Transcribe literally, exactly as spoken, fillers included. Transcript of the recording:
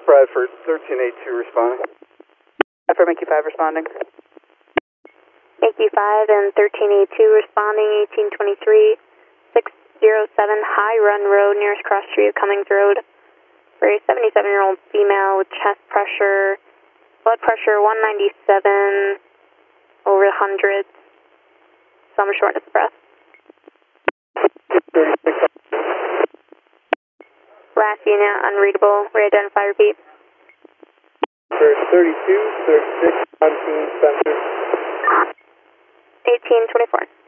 Bradford, thirteen eighty-two responding. Bradford, Mickey five responding. Mickey five and thirteen eighty-two responding, eighteen twenty-three, six oh seven High Run Road, nearest cross street of Cummings Road. For a seventy-seven-year-old female with chest pressure, blood pressure one ninety-seven over the hundreds, some shortness of breath. Last unit, unreadable, re-identify, repeat. thirty-two, thirty-six, seventeen, seventeen. eighteen twenty-four.